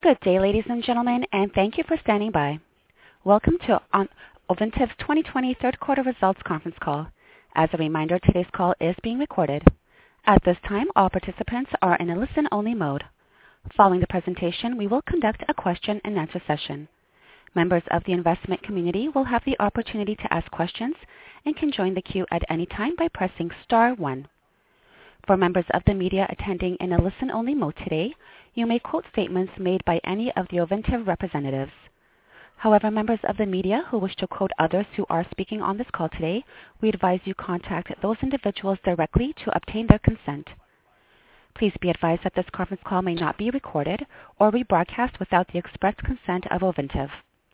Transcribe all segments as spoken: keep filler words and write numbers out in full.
Good day, ladies and gentlemen, and thank you for standing by. Welcome to Ovintiv's twenty twenty third quarter results conference call. As a reminder, today's call is being recorded. At this time, all participants are in a listen-only mode. Following the presentation, we will conduct a question-and-answer session. Members of the investment community will have the opportunity to ask questions and can join the queue at any time by pressing star one. For members of the media attending in a listen-only mode today, you may quote statements made by any of the Ovintiv representatives. However, members of the media who wish to quote others who are speaking on this call today, we advise you contact those individuals directly to obtain their consent. Please be advised that this conference call may not be recorded or rebroadcast without the express consent of Ovintiv.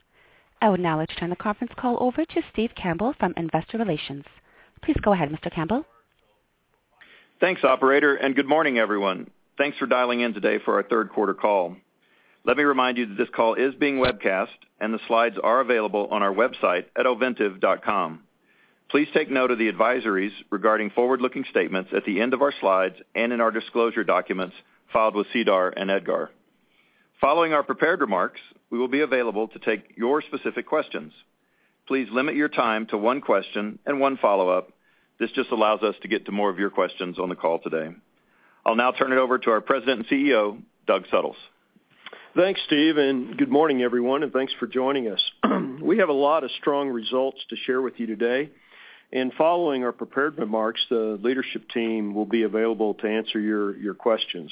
I would now like to turn the conference call over to Steve Campbell from Investor Relations. Please go ahead, Mister Campbell. Thanks, operator, and good morning, everyone. Thanks for dialing in today for our third quarter call. Let me remind you that this call is being webcast, and the slides are available on our website at ovintiv dot com. Please take note of the advisories regarding forward-looking statements at the end of our slides and in our disclosure documents filed with SEDAR and EDGAR. Following our prepared remarks, we will be available to take your specific questions. Please limit your time to one question and one follow-up. This just allows us to get to more of your questions on the call today. I'll now turn it over to our President and C E O, Doug Suttles. Thanks, Steve, and good morning, everyone, and thanks for joining us. We have a lot of strong results to share with you today, and following our prepared remarks, the leadership team will be available to answer your, your questions.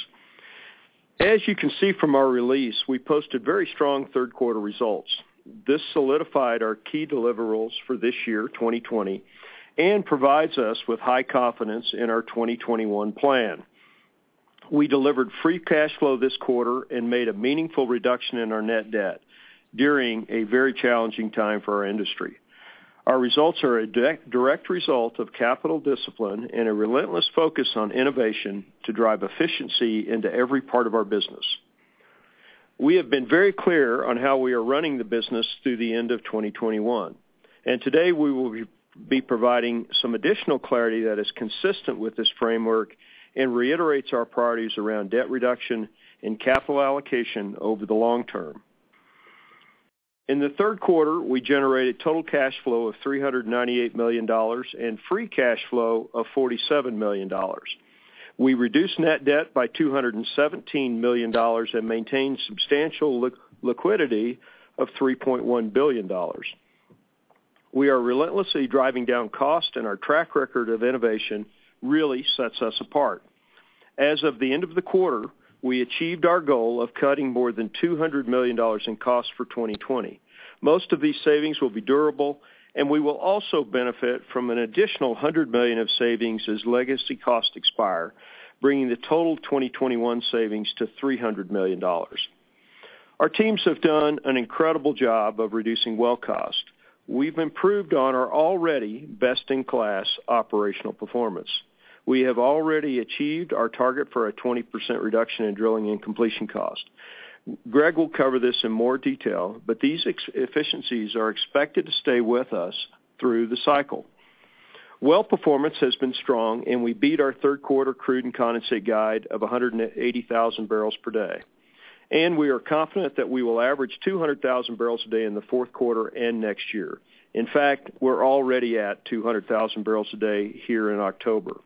As you can see from our release, we posted very strong third quarter results. This solidified our key deliverables for this year, twenty twenty, and provides us with high confidence in our twenty twenty-one plan. We delivered free cash flow this quarter and made a meaningful reduction in our net debt during a very challenging time for our industry. Our results are a direct result of capital discipline and a relentless focus on innovation to drive efficiency into every part of our business. We have been very clear on how we are running the business through the end of twenty twenty-one, and today we will be providing some additional clarity that is consistent with this framework and reiterates our priorities around debt reduction and capital allocation over the long term. In the third quarter, we generated total cash flow of three hundred ninety-eight million dollars and free cash flow of forty-seven million dollars. We reduced net debt by two hundred seventeen million dollars and maintained substantial li- liquidity of three point one billion dollars. We are relentlessly driving down cost, and our track record of innovation really sets us apart. As of the end of the quarter, we achieved our goal of cutting more than two hundred million dollars in costs for twenty twenty. Most of these savings will be durable, and we will also benefit from an additional one hundred million dollars of savings as legacy costs expire, bringing the total twenty twenty-one savings to three hundred million dollars. Our teams have done an incredible job of reducing well cost. We've improved on our already best-in-class operational performance. We have already achieved our target for a twenty percent reduction in drilling and completion cost. Greg will cover this in more detail, but these ex- efficiencies are expected to stay with us through the cycle. Well performance has been strong, and we beat our third quarter crude and condensate guide of one hundred eighty thousand barrels per day. And we are confident that we will average two hundred thousand barrels a day in the fourth quarter and next year. In fact, we're already at two hundred thousand barrels a day here in October.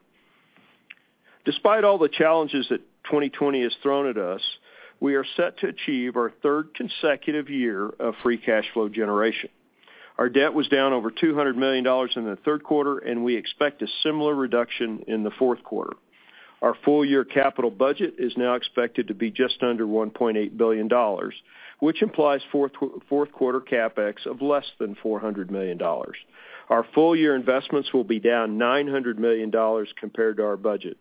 Despite all the challenges that twenty twenty has thrown at us, we are set to achieve our third consecutive year of free cash flow generation. Our debt was down over two hundred million dollars in the third quarter, and we expect a similar reduction in the fourth quarter. Our full-year capital budget is now expected to be just under one point eight billion dollars, which implies fourth, fourth quarter CapEx of less than four hundred million dollars. Our full-year investments will be down nine hundred million dollars compared to our budget.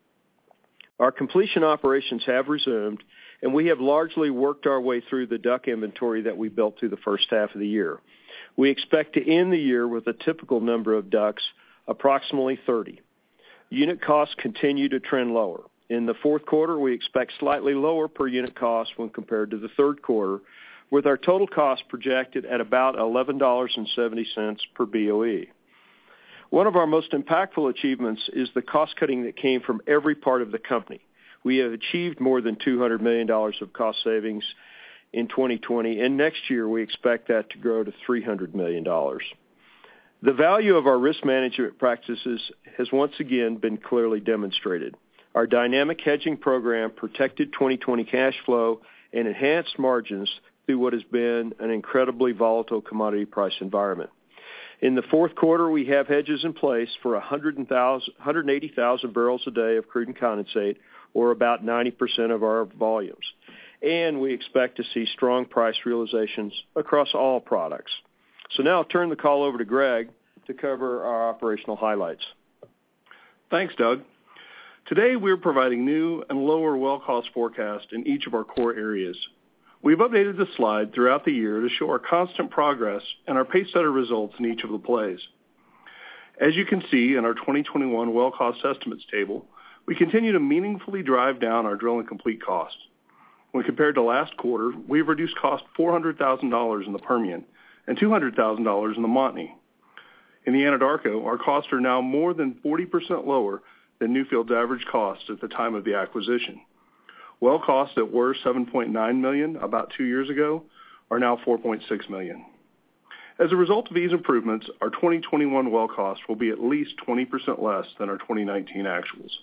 Our completion operations have resumed, and we have largely worked our way through the D U C inventory that we built through the first half of the year. We expect to end the year with a typical number of D U Cs, approximately thirty. Unit costs continue to trend lower. In the fourth quarter, we expect slightly lower per unit cost when compared to the third quarter, with our total cost projected at about eleven dollars and seventy cents per B O E. One of our most impactful achievements is the cost cutting that came from every part of the company. We have achieved more than two hundred million dollars of cost savings in twenty twenty, and next year we expect that to grow to three hundred million dollars. The value of our risk management practices has once again been clearly demonstrated. Our dynamic hedging program protected twenty twenty cash flow and enhanced margins through what has been an incredibly volatile commodity price environment. In the fourth quarter, we have hedges in place for one hundred eighty thousand barrels a day of crude and condensate, or about ninety percent of our volumes. And we expect to see strong price realizations across all products. So now I'll turn the call over to Greg to cover our operational highlights. Thanks, Doug. Today we're providing new and lower well cost forecast in each of our core areas. We've updated the slide throughout the year to show our constant progress and our pacesetter results in each of the plays. As you can see in our twenty twenty-one well cost estimates table, we continue to meaningfully drive down our drill and complete costs. When compared to last quarter, we've reduced cost four hundred thousand dollars in the Permian and two hundred thousand dollars in the Montney. In the Anadarko, our costs are now more than forty percent lower than Newfield's average cost at the time of the acquisition. Well costs that were seven point nine million dollars about two years ago are now four point six million dollars. As a result of these improvements, our twenty twenty-one well cost will be at least twenty percent less than our twenty nineteen actuals.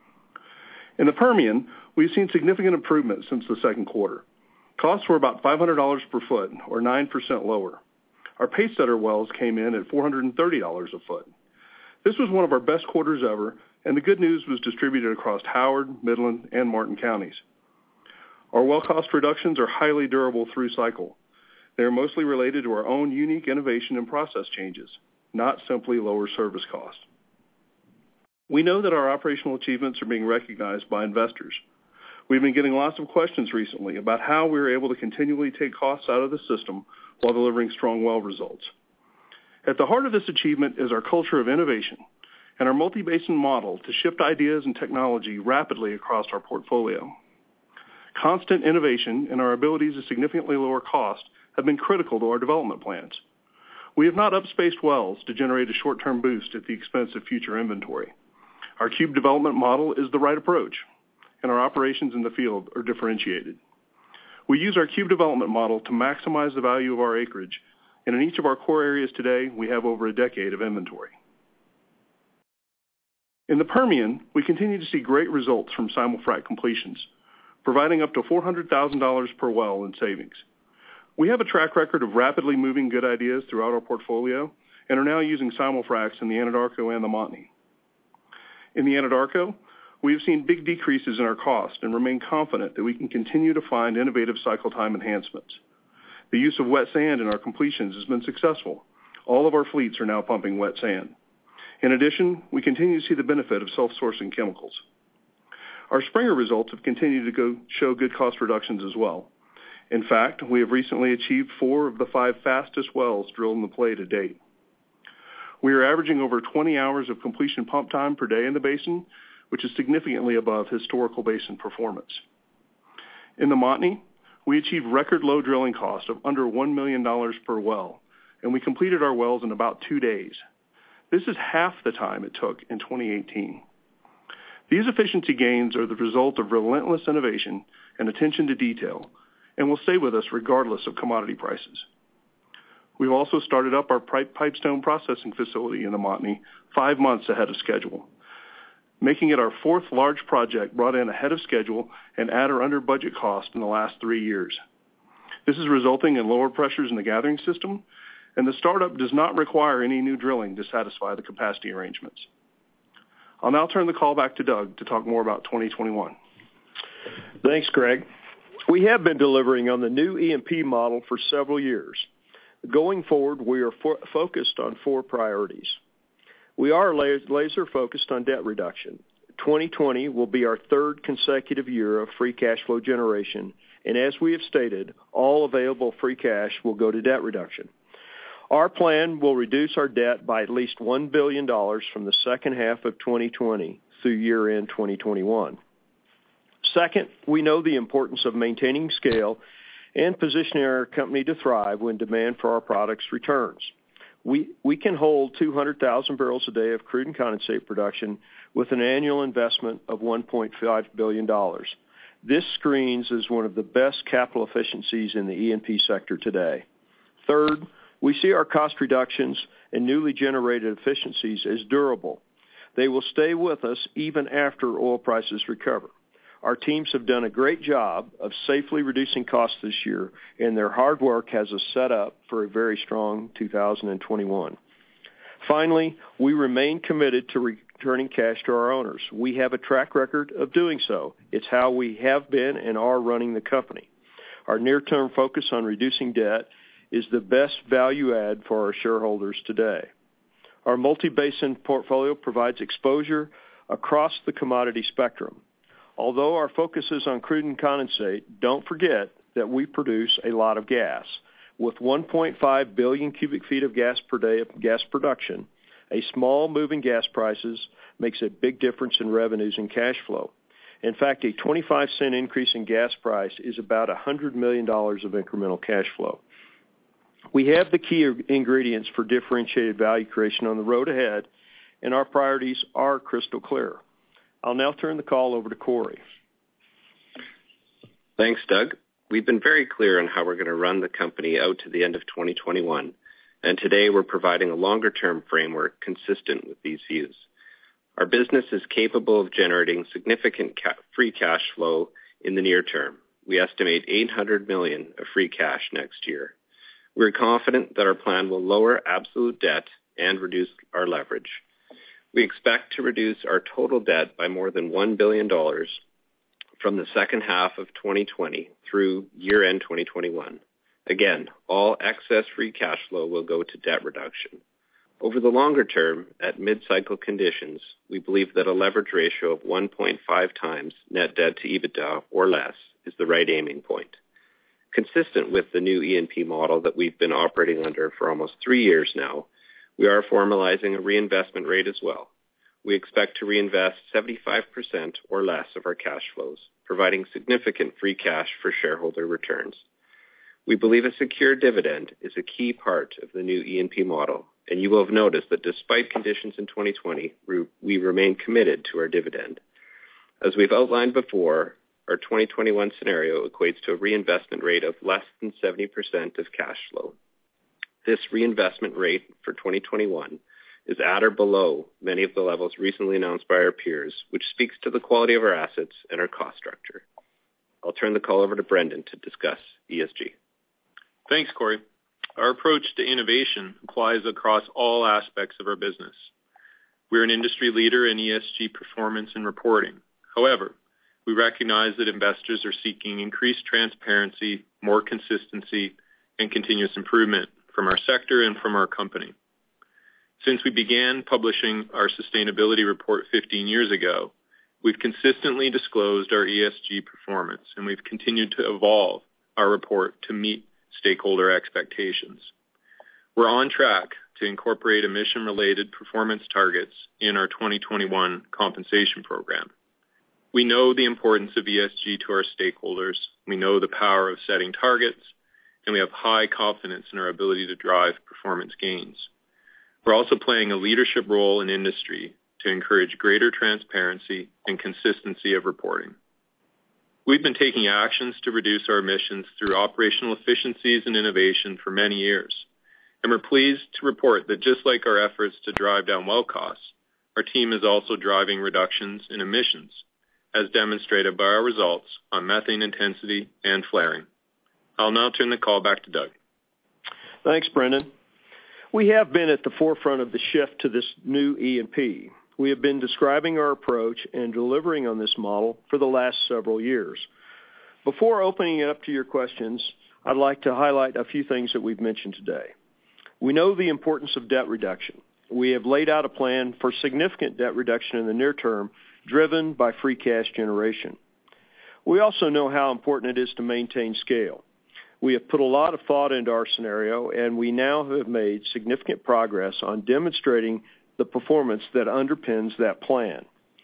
In the Permian, we've seen significant improvement since the second quarter. Costs were about five hundred dollars per foot, or nine percent lower. Our pacesetter wells came in at four hundred thirty dollars a foot. This was one of our best quarters ever, and the good news was distributed across Howard, Midland, and Martin counties. Our well cost reductions are highly durable through cycle. They are mostly related to our own unique innovation and process changes, not simply lower service costs. We know that our operational achievements are being recognized by investors. We've been getting lots of questions recently about how we are able to continually take costs out of the system while delivering strong well results. At the heart of this achievement is our culture of innovation and our multi-basin model to shift ideas and technology rapidly across our portfolio. Constant innovation and our abilities to significantly lower cost have been critical to our development plans. We have not upspaced wells to generate a short-term boost at the expense of future inventory. Our cube development model is the right approach, and our operations in the field are differentiated. We use our cube development model to maximize the value of our acreage, and in each of our core areas today, we have over a decade of inventory. In the Permian, we continue to see great results from simul-frac completions, providing up to four hundred thousand dollars per well in savings. We have a track record of rapidly moving good ideas throughout our portfolio and are now using simul-fracs in the Anadarko and the Montney. In the Anadarko, we have seen big decreases in our cost and remain confident that we can continue to find innovative cycle time enhancements. The use of wet sand in our completions has been successful. All of our fleets are now pumping wet sand. In addition, we continue to see the benefit of self-sourcing chemicals. Our Springer results have continued to go show good cost reductions as well. In fact, we have recently achieved four of the five fastest wells drilled in the play to date. We are averaging over twenty hours of completion pump time per day in the basin, which is significantly above historical basin performance. In the Montney, we achieved record low drilling cost of under one million dollars per well, and we completed our wells in about two days. This is half the time it took in twenty eighteen. These efficiency gains are the result of relentless innovation and attention to detail, and will stay with us regardless of commodity prices. We've also started up our Pipestone processing facility in the Montney five months ahead of schedule, making it our fourth large project brought in ahead of schedule and at or under budget cost in the last three years. This is resulting in lower pressures in the gathering system, and the startup does not require any new drilling to satisfy the capacity arrangements. I'll now turn the call back to Doug to talk more about twenty twenty-one. Thanks, Greg. We have been delivering on the new E and P model for several years. Going forward, we are fo- focused on four priorities. We are laser focused on debt reduction. twenty twenty will be our third consecutive year of free cash flow generation, and as we have stated, all available free cash will go to debt reduction. Our plan will reduce our debt by at least one billion dollars from the second half of twenty twenty through year-end twenty twenty-one. Second, we know the importance of maintaining scale and positioning our company to thrive when demand for our products returns. We, we can hold two hundred thousand barrels a day of crude and condensate production with an annual investment of one point five billion dollars. This screens as one of the best capital efficiencies in the E and P sector today. Third, we see our cost reductions and newly generated efficiencies as durable. They will stay with us even after oil prices recover. Our teams have done a great job of safely reducing costs this year, and their hard work has us set up for a very strong two thousand twenty-one. Finally, we remain committed to returning cash to our owners. We have a track record of doing so. It's how we have been and are running the company. Our near-term focus on reducing debt is the best value add for our shareholders today. Our multi-basin portfolio provides exposure across the commodity spectrum. Although our focus is on crude and condensate, don't forget that we produce a lot of gas. With one point five billion cubic feet of gas per day of gas production, a small move in gas prices makes a big difference in revenues and cash flow. In fact, a twenty-five cent increase in gas price is about one hundred million dollars of incremental cash flow. We have the key ingredients for differentiated value creation on the road ahead, and our priorities are crystal clear. I'll now turn the call over to Corey. Thanks, Doug. We've been very clear on how we're going to run the company out to the end of twenty twenty-one, and today we're providing a longer-term framework consistent with these views. Our business is capable of generating significant ca- free cash flow in the near term. We estimate eight hundred million dollars of free cash next year. We're confident that our plan will lower absolute debt and reduce our leverage. We expect to reduce our total debt by more than one billion dollars from the second half of twenty twenty through year-end twenty twenty-one. Again, all excess free cash flow will go to debt reduction. Over the longer term, at mid-cycle conditions, we believe that a leverage ratio of one point five times net debt to EBITDA or less is the right aiming point. Consistent with the new E and P model that we've been operating under for almost three years now, we are formalizing a reinvestment rate as well. We expect to reinvest seventy-five percent or less of our cash flows, providing significant free cash for shareholder returns. We believe a secure dividend is a key part of the new E and P model, and you will have noticed that despite conditions in twenty twenty, we remain committed to our dividend. As we've outlined before, our twenty twenty-one scenario equates to a reinvestment rate of less than seventy percent of cash flow. This reinvestment rate for twenty twenty-one is at or below many of the levels recently announced by our peers, which speaks to the quality of our assets and our cost structure. I'll turn the call over to Brendan to discuss E S G. Thanks, Corey. Our approach to innovation applies across all aspects of our business. We're an industry leader in E S G performance and reporting. However, we recognize that investors are seeking increased transparency, more consistency, and continuous improvement from our sector and from our company. Since we began publishing our sustainability report fifteen years ago, we've consistently disclosed our E S G performance, and we've continued to evolve our report to meet stakeholder expectations. We're on track to incorporate emission-related performance targets in our twenty twenty-one compensation program. We know the importance of E S G to our stakeholders. We know the power of setting targets, and we have high confidence in our ability to drive performance gains. We're also playing a leadership role in industry to encourage greater transparency and consistency of reporting. We've been taking actions to reduce our emissions through operational efficiencies and innovation for many years, and we're pleased to report that just like our efforts to drive down well costs, our team is also driving reductions in emissions, as demonstrated by our results on methane intensity and flaring. I'll now turn the call back to Doug. Thanks, Brendan. We have been at the forefront of the shift to this new E and P. We have been describing our approach and delivering on this model for the last several years. Before opening it up to your questions, I'd like to highlight a few things that we've mentioned today. We know the importance of debt reduction. We have laid out a plan for significant debt reduction in the near term, driven by free cash generation. We also know how important it is to maintain scale. We have put a lot of thought into our scenario, and we now have made significant progress on demonstrating the performance that underpins that plan.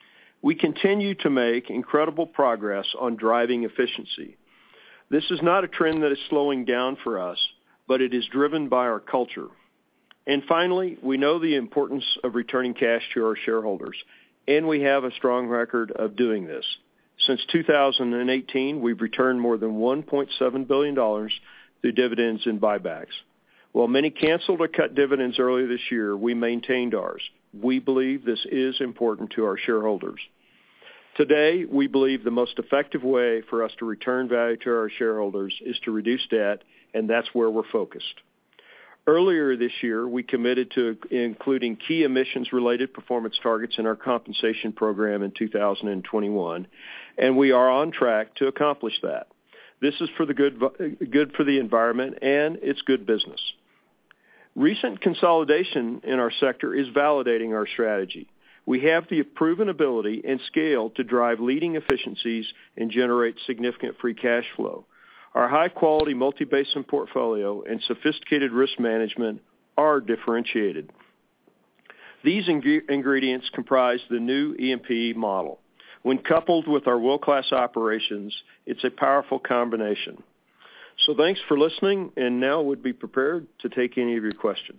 We continue to make incredible progress on driving efficiency. This is not a trend that is slowing down for us, but it is driven by our culture. And finally, we know the importance of returning cash to our shareholders, and we have a strong record of doing this. Since two thousand eighteen, we've returned more than one point seven billion dollars through dividends and buybacks. While many canceled or cut dividends earlier this year, we maintained ours. We believe this is important to our shareholders. Today, we believe the most effective way for us to return value to our shareholders is to reduce debt, and that's where we're focused. Earlier this year, we committed to including key emissions-related performance targets in our compensation program in two thousand twenty-one, and we are on track to accomplish that. This is for the good, good for the environment, and it's good business. Recent consolidation in our sector is validating our strategy. We have the proven ability and scale to drive leading efficiencies and generate significant free cash flow. Our high-quality multi-basin portfolio and sophisticated risk management are differentiated. These ing- ingredients comprise the new E and P model. When coupled with our world-class operations, it's a powerful combination. So thanks for listening, and now we'd be prepared to take any of your questions.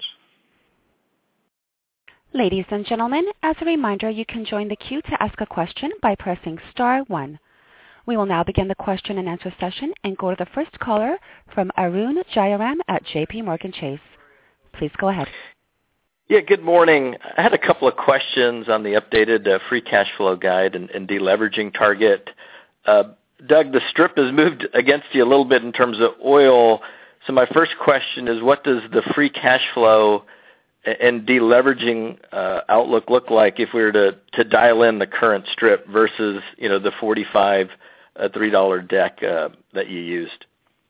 Ladies and gentlemen, as a reminder, you can join the queue to ask a question by pressing star one. We will now begin the question and answer session and go to the first caller from Arun Jayaram at J P Morgan Chase. Please go ahead. Yeah, good morning. I had a couple of questions on the updated uh, free cash flow guide and, and deleveraging target. Uh, Doug, the strip has moved against you a little bit in terms of oil. So my first question is, what does the free cash flow and deleveraging uh, outlook look like if we were to, to dial in the current strip versus, you know, the forty-five uh, three dollar deck uh, that you used?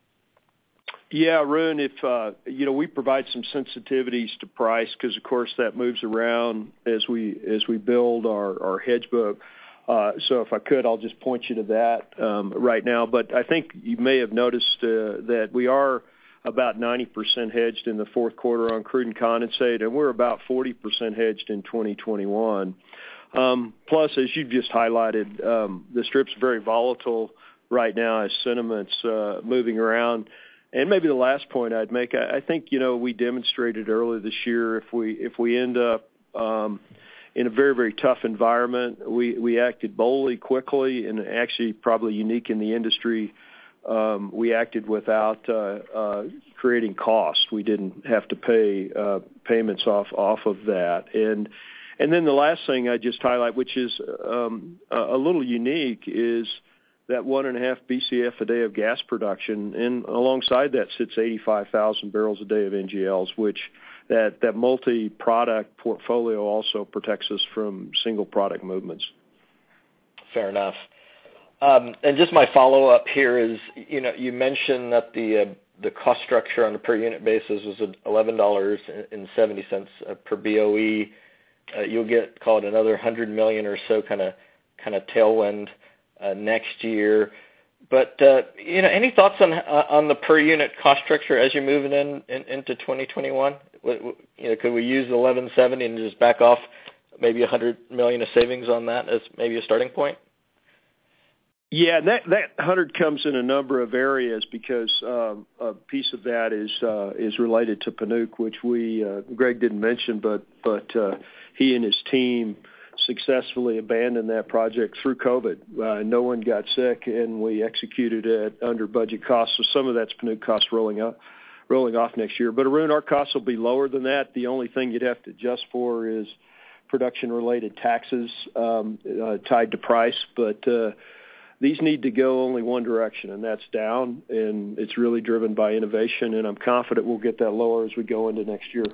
Yeah, Arun, if, uh, you know, we provide some sensitivities to price because, of course, that moves around as we as we build our, our hedge book. Uh, so if I could, I'll just point you to that um, right now. But I think you may have noticed uh, that we are about ninety percent hedged in the fourth quarter on crude and condensate, and we're about forty percent hedged in twenty twenty-one. Um, plus, as you just highlighted, um, the strip's very volatile right now as sentiment's uh, moving around. And maybe the last point I'd make, I, I think, you know, we demonstrated earlier this year if we if we end up um, in a very, very tough environment, we, we acted boldly, quickly, and actually probably unique in the industry. Um, we acted without uh, uh, creating costs. We didn't have to pay uh, payments off off of that. And and then the last thing I just highlight, which is um, a, a little unique, is that one and a half B C F a day of gas production, and alongside that sits eighty-five thousand barrels a day of N G Ls, which that, that multi-product portfolio also protects us from single product movements. Fair enough. Um, and just my follow-up here is, you know, you mentioned that the uh, the cost structure on a per unit basis was eleven dollars and seventy cents per B O E. Uh, you'll get, call it another one hundred million dollars or so kind of kind of tailwind Uh, next year, but uh, you know, any thoughts on uh, on the per unit cost structure as you're moving in, in into twenty twenty-one? You know, could we use eleven seventy and just back off maybe a hundred million of savings on that as maybe a starting point? Yeah, that that hundred comes in a number of areas because um, a piece of that is uh, is related to Panuke, which we uh, Greg didn't mention, but but uh, he and his team successfully abandoned that project through COVID. Uh, no one got sick, and we executed it under budget costs. So some of that's Panuke costs rolling up, rolling off next year. But Arun, our costs will be lower than that. The only thing you'd have to adjust for is production-related taxes um, uh, tied to price. But uh, these need to go only one direction, and that's down. And it's really driven by innovation, and I'm confident we'll get that lower as we go into next year.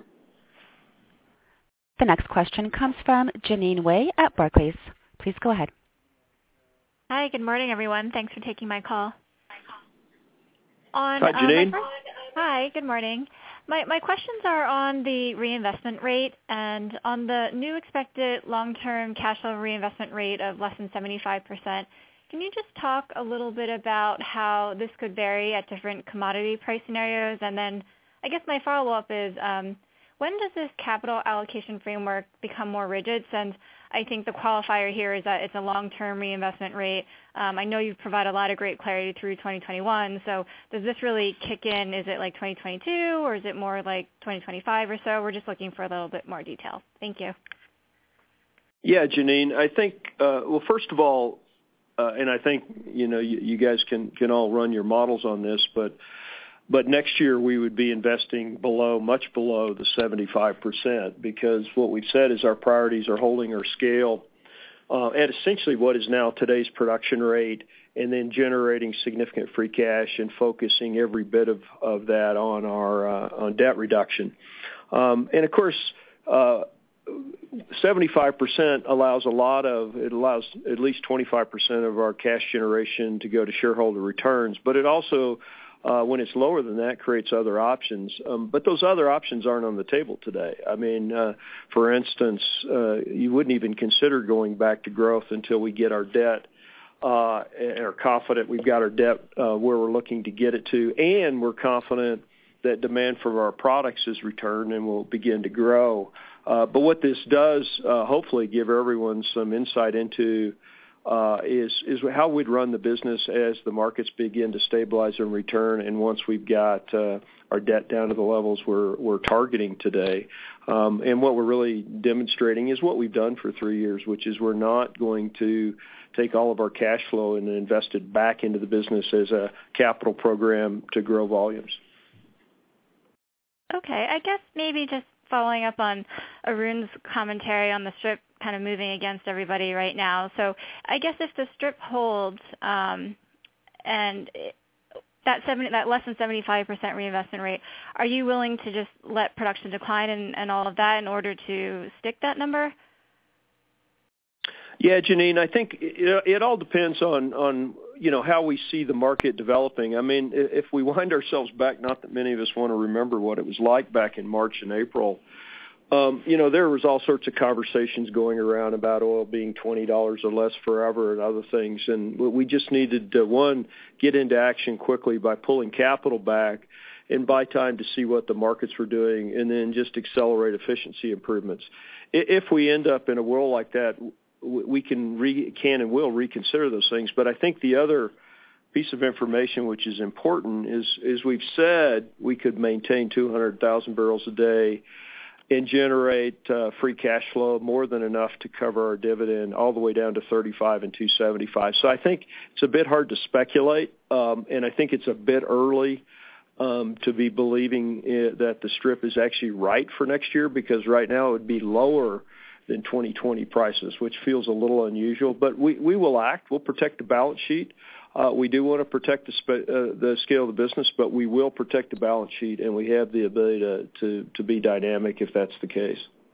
The next question comes from Jeanine Wai at Barclays. Please go ahead. Hi, good morning, everyone. Thanks for taking my call. On, Hi, Jeanine. Uh, first, hi, good morning. My my questions are on the reinvestment rate and on the new expected long-term cash flow reinvestment rate of less than seventy-five percent. Can you just talk a little bit about how this could vary at different commodity price scenarios? And then I guess my follow-up is, um, when does this capital allocation framework become more rigid, since I think the qualifier here is that it's a long-term reinvestment rate. Um, I know you provide a lot of great clarity through twenty twenty-one, so does this really kick in? Is it like twenty twenty-two, or is it more like twenty twenty-five or so? We're just looking for a little bit more detail. Thank you. Yeah, Janine, I think, uh, well, first of all, uh, and I think, you know, you, you guys can, can all run your models on this, but But next year we would be investing below, much below the seventy-five percent, because what we've said is our priorities are holding our scale uh, at essentially what is now today's production rate, and then generating significant free cash and focusing every bit of, of that on our uh, on debt reduction. Um, and of course, uh, seventy-five percent allows a lot of, it allows at least twenty-five percent of our cash generation to go to shareholder returns, but it also Uh, when it's lower than that, creates other options. Um, but those other options aren't on the table today. I mean, uh, for instance, uh, you wouldn't even consider going back to growth until we get our debt uh, and are confident we've got our debt uh, where we're looking to get it to, and we're confident that demand for our products has returned and will begin to grow. Uh, but what this does, uh, hopefully, give everyone some insight into Uh, is is how we'd run the business as the markets begin to stabilize and return, and once we've got uh, our debt down to the levels we're we're targeting today. Um, and what we're really demonstrating is what we've done for three years, which is we're not going to take all of our cash flow and invest it back into the business as a capital program to grow volumes. Okay, I guess maybe just following up on Arun's commentary on the strip kind of moving against everybody right now. So I guess if the strip holds um, and that seventy, that less than seventy-five percent reinvestment rate, are you willing to just let production decline and, and all of that in order to stick that number? Yeah, Janine, I think it, it all depends on, on, you know, how we see the market developing. I mean, if we wind ourselves back, not that many of us want to remember what it was like back in March and April, Um, you know, there was all sorts of conversations going around about oil being twenty dollars or less forever and other things. And we just needed to, one, get into action quickly by pulling capital back and buy time to see what the markets were doing, and then just accelerate efficiency improvements. If we end up in a world like that, we can, re, can and will reconsider those things. But I think the other piece of information which is important is, is we've said we could maintain two hundred thousand barrels a day and generate uh, free cash flow more than enough to cover our dividend all the way down to thirty-five and two seventy-five. So I think it's a bit hard to speculate, um, and I think it's a bit early um, to be believing it, that the strip is actually right for next year, because right now it would be lower than twenty twenty prices, which feels a little unusual. But we, we will act. We'll protect the balance sheet. Uh, we do want to protect the, sp- uh, the scale of the business, but we will protect the balance sheet, and we have the ability to, to, to be dynamic if that's the case.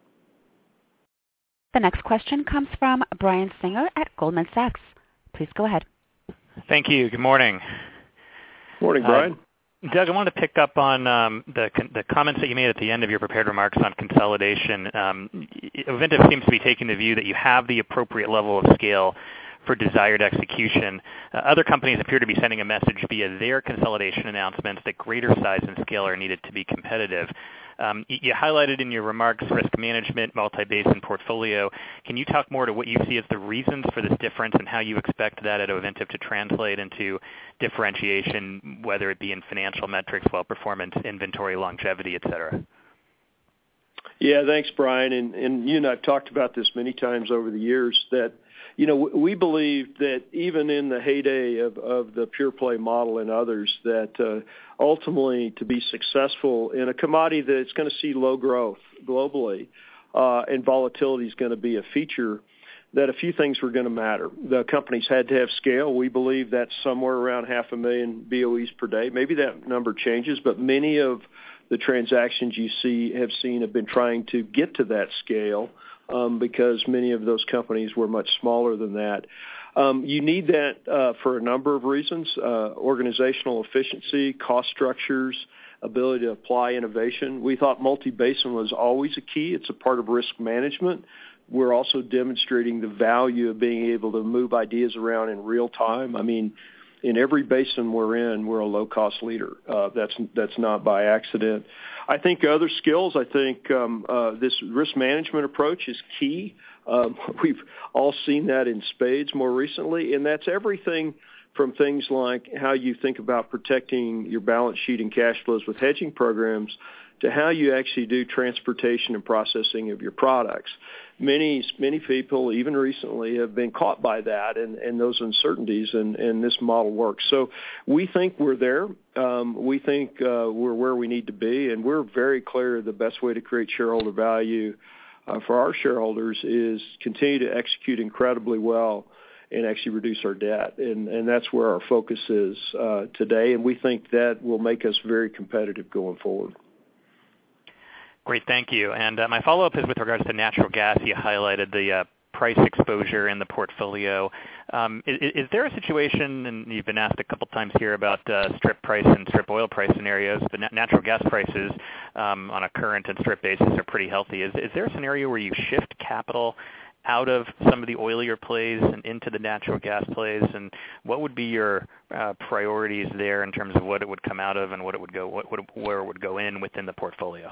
The next question comes from Brian Singer at Goldman Sachs. Please go ahead. Thank you. Good morning. Morning, Brian. Uh, Doug, I wanted to pick up on um, the, the comments that you made at the end of your prepared remarks on consolidation. Um, Ovintiv seems to be taking the view that you have the appropriate level of scale for desired execution. Uh, other companies appear to be sending a message via their consolidation announcements that greater size and scale are needed to be competitive. Um, you, you highlighted in your remarks risk management, multi-basin portfolio. Can you talk more to what you see as the reasons for this difference and how you expect that at Ovintiv to translate into differentiation, whether it be in financial metrics, well performance, inventory, longevity, et cetera? Yeah, thanks, Brian. And, and you and I have talked about this many times over the years that, you know, we believe that even in the heyday of, of the pure play model and others, that uh, ultimately to be successful in a commodity that's going to see low growth globally uh, and volatility is going to be a feature, that a few things were going to matter. The companies had to have scale. We believe that's somewhere around half a million B O Es per day. Maybe that number changes, but many of the transactions you see have seen have been trying to get to that scale. Um, because many of those companies were much smaller than that. Um, you need that uh, for a number of reasons: uh, organizational efficiency, cost structures, ability to apply innovation. We thought multi-basin was always a key. It's a part of risk management. We're also demonstrating the value of being able to move ideas around in real time. I mean, in every basin we're in, we're a low-cost leader. Uh, that's that's not by accident. I think other skills, I think um, uh, this risk management approach is key. Um, we've all seen that in spades more recently, and that's everything from things like how you think about protecting your balance sheet and cash flows with hedging programs to how you actually do transportation and processing of your products. Many many people, even recently, have been caught by that and, and those uncertainties, and, and this model works. So we think we're there. Um, we think uh, we're where we need to be, and we're very clear the best way to create shareholder value uh, for our shareholders is continue to execute incredibly well and actually reduce our debt. And, and that's where our focus is uh, today, and we think that will make us very competitive going forward. Great, thank you. And uh, my follow-up is with regards to natural gas. You highlighted the uh, price exposure in the portfolio. Um, is, is there a situation, and you've been asked a couple times here about uh, strip price and strip oil price scenarios, but nat- natural gas prices um, on a current and strip basis are pretty healthy. Is, is there a scenario where you shift capital out of some of the oilier plays and into the natural gas plays, and what would be your uh, priorities there in terms of what it would come out of and what it would go, what, what, where it would go in within the portfolio?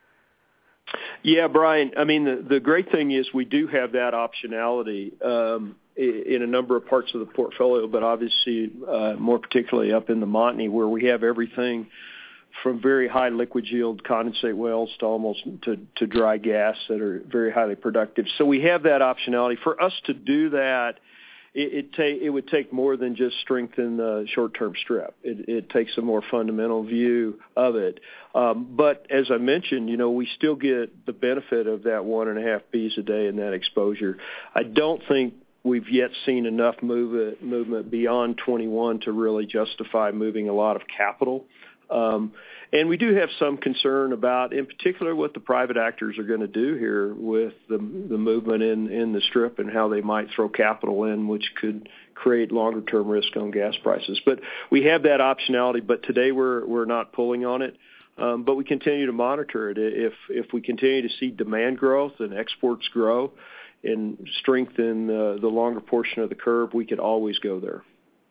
Yeah, Brian, I mean, the, the great thing is we do have that optionality um, in a number of parts of the portfolio, but obviously uh, more particularly up in the Montney, where we have everything from very high liquid yield condensate wells to almost to, to dry gas that are very highly productive. So we have that optionality. For us to do that, it it, ta- it would take more than just strengthen the short-term strip. It, it takes a more fundamental view of it. Um, but as I mentioned, you know, we still get the benefit of that one and a half B's a day in that exposure. I don't think we've yet seen enough move, movement beyond twenty-one to really justify moving a lot of capital. Um, and we do have some concern about, in particular, what the private actors are going to do here with the, the movement in, in the strip and how they might throw capital in, which could create longer-term risk on gas prices. But we have that optionality, but today we're we're not pulling on it. Um, but we continue to monitor it. If if we continue to see demand growth and exports grow and strengthen uh, the longer portion of the curve, we could always go there.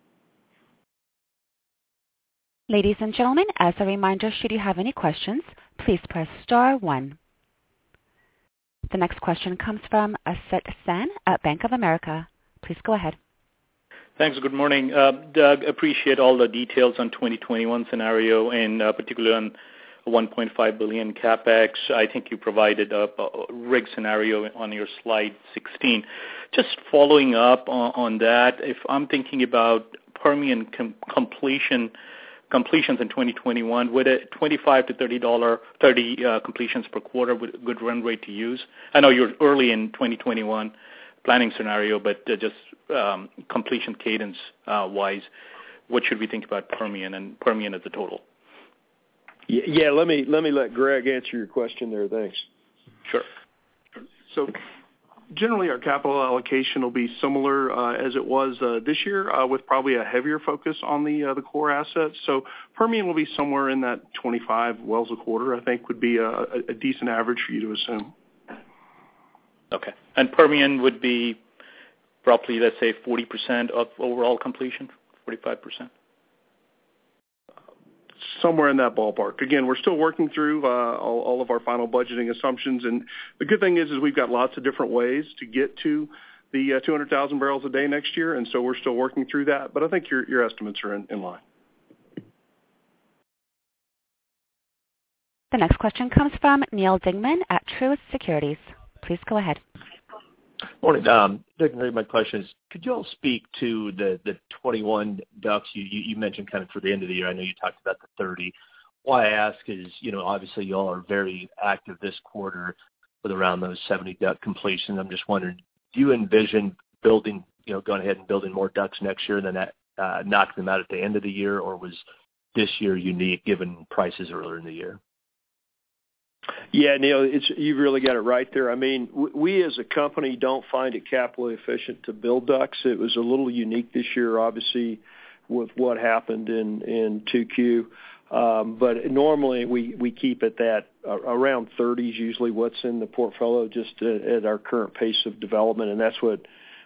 Ladies and gentlemen, as a reminder, should you have any questions, please press star one. The next question comes from Asit Sen at Bank of America. Please go ahead. Thanks. Good morning. Uh, Doug, appreciate all the details on twenty twenty-one scenario and uh, particularly on one point five billion dollars CapEx. I think you provided a, a rig scenario on your slide sixteen. Just following up on, on that, if I'm thinking about Permian com- completion completions in twenty twenty-one, would a twenty-five to thirty dollars, thirty uh, completions per quarter would a good run rate to use? I know you're early in twenty twenty-one planning scenario, but uh, just um, completion cadence uh, wise, what should we think about Permian and Permian as a total? Yeah, let me let me let Greg answer your question there. Thanks. Sure. So generally our capital allocation will be similar uh, as it was uh, this year, uh, with probably a heavier focus on the uh, the core assets. So Permian will be somewhere in that twenty-five wells a quarter, I think, would be a, a decent average for you to assume. Okay. And Permian would be roughly, let's say, forty percent of overall completion, forty-five percent? Somewhere in that ballpark. Again, we're still working through uh, all, all of our final budgeting assumptions, and the good thing is, is we've got lots of different ways to get to the uh, two hundred thousand barrels a day next year, and so we're still working through that. But I think your your estimates are in, in line. The next question comes from Neal Dingmann at Truist Securities. Please go ahead. Morning. Um, Doug, my question is, could you all speak to the, the twenty-one D U Cs you, you, you mentioned kind of for the end of the year? I know you talked about the thirty. Why I ask is, you know, obviously you all are very active this quarter with around those seventy D U C completions. I'm just wondering, do you envision building, you know, going ahead and building more D U Cs next year and then that, uh, knocking them out at the end of the year, or was this year unique given prices earlier in the year? Yeah, Neil, it's, you've really got it right there. I mean, we as a company don't find it capital efficient to build D U Cs. It was a little unique this year, obviously, with what happened in, in two Q. Um, but normally we, we keep it that uh, around thirty is usually what's in the portfolio just at, at our current pace of development, and that's what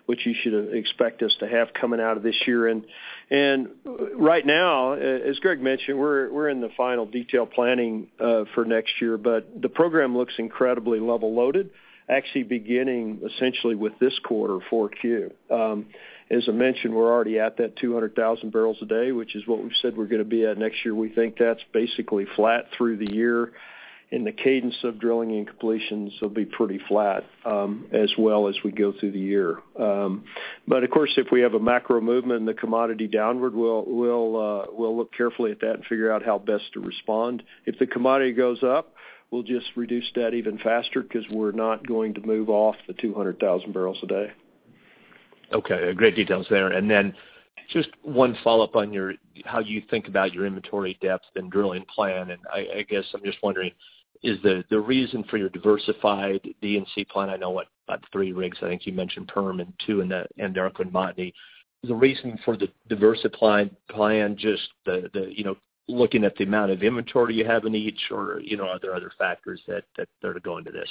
what you should expect us to have coming out of this year. And and right now, as Greg mentioned, we're we're in the final detailed planning uh, for next year, but the program looks incredibly level loaded, actually beginning essentially with this quarter, four Q. Um, as I mentioned, we're already at that two hundred thousand barrels a day, which is what we've said we're going to be at next year. We think that's basically flat through the year. And the cadence of drilling and completions will be pretty flat um, as well as we go through the year. Um, but of course, if we have a macro movement in the commodity downward, we'll we'll uh, we'll look carefully at that and figure out how best to respond. If the commodity goes up, we'll just reduce that even faster because we're not going to move off the two hundred thousand barrels a day. Okay, great details there. And then just one follow-up on your how you think about your inventory depth and drilling plan. And I, I guess I'm just wondering, is the, the reason for your diversified D and C plan, I know what, about three rigs, I think you mentioned Perm and two in the Anadarko and Montney, is the reason for the diversified plan just the, the, you know, looking at the amount of inventory you have in each, or, you know, are there other factors that, that are to go into this?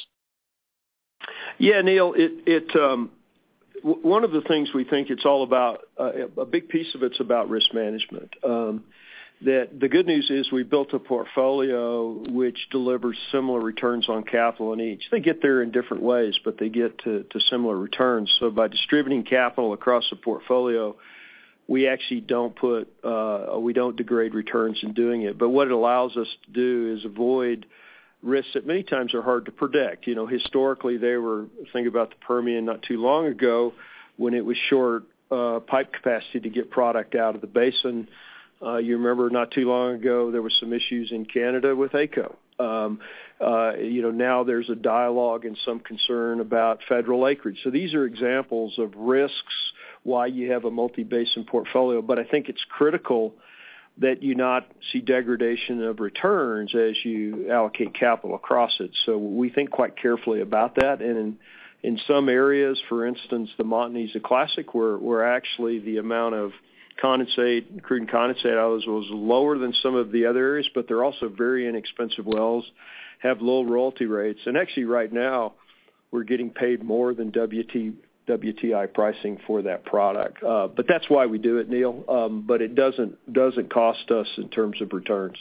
Yeah, Neil, it, it, um, w- one of the things we think it's all about, uh, a big piece of it's about risk management. Um, That the good news is we built a portfolio which delivers similar returns on capital in each. They get there in different ways, but they get to, to similar returns. So by distributing capital across the portfolio, we actually don't put uh, we don't degrade returns in doing it. But what it allows us to do is avoid risks that many times are hard to predict. You know, historically they were, think about the Permian not too long ago when it was short uh, pipe capacity to get product out of the basin. Uh, you remember not too long ago there were some issues in Canada with A C O. Um, uh, you know, now there's a dialogue and some concern about federal acreage. So these are examples of risks why you have a multi-basin portfolio. But I think it's critical that you not see degradation of returns as you allocate capital across it. So we think quite carefully about that. And in, in some areas, for instance, the Montney is a classic where, where actually the amount of condensate, crude and condensate was, was lower than some of the other areas, but they're also very inexpensive wells, have low royalty rates. And actually right now we're getting paid more than W T, W T I pricing for that product. Uh, but that's why we do it, Neil. Um, but it doesn't, doesn't cost us in terms of returns.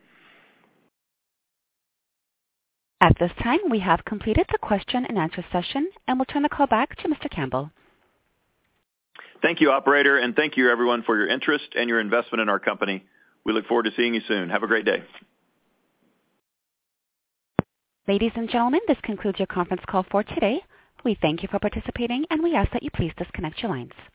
At this time, we have completed the question and answer session, and we'll turn the call back to Mister Campbell. Thank you, operator, and thank you, everyone, for your interest and your investment in our company. We look forward to seeing you soon. Have a great day. Ladies and gentlemen, this concludes your conference call for today. We thank you for participating, and we ask that you please disconnect your lines.